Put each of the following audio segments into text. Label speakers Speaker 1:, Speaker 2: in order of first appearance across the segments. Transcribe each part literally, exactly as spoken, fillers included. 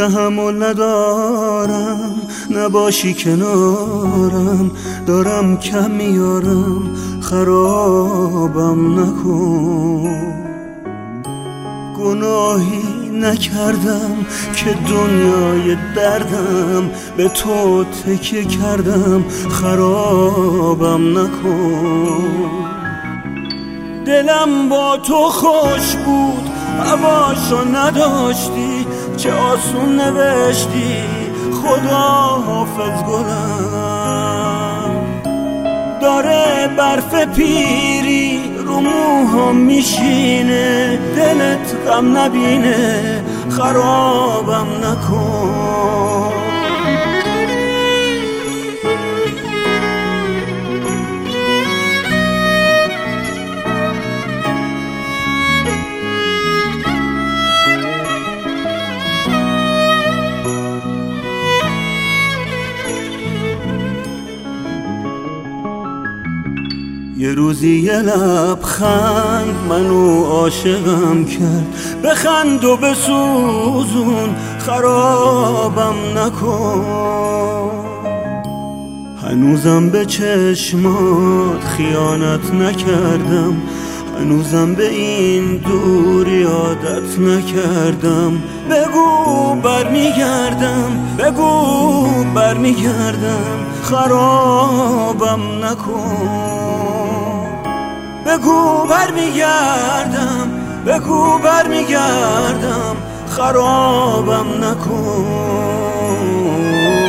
Speaker 1: تحمل ندارم نباشی کنارم، دارم کم میارم خرابم نکن. گناهی نکردم که دنیای دردم به تو تکیه کردم خرابم نکن. دلم با تو خوش بود هواشو نداشتی، چه آسون نوشتی خدا حافظ گلم. داره برف پیری رو موهام میشینه، دلت غم نبینه خرابم نکن. یه روزی یه لبخند منو عاشقم کرد، بخند و بسوزون خرابم نکن. هنوزم به چشمات خیانت نکردم، هنوزم به این دوری عادت نکردم. بگو برمیگردم، بگو برمیگردم خرابم نکن. بگو برمیگردم، بگو برمیگردم خرابم نکن.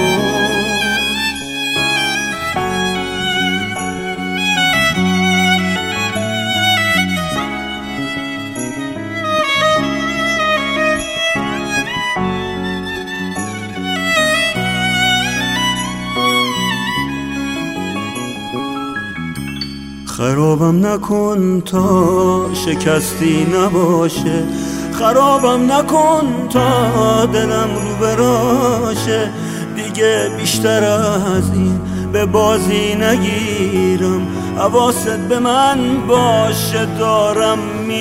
Speaker 1: خرابم نکن تا شکستی نباشه، خرابم نکن تا دلم رو براشه. دیگه بیشتر از این به بازی نگیرم، حواست به من باشه دارم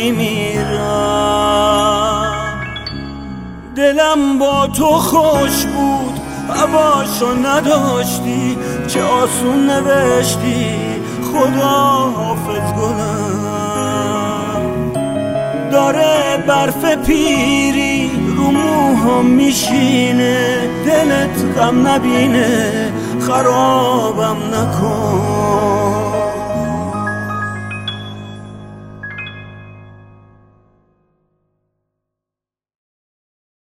Speaker 1: میمیرم. دلم با تو خوش بود هواشو نداشتی، چه آسون نوشتی خدا حافظ گلم. داره برف پیری رو موهام میشینه، دلت غم نبینه خرابم نکن.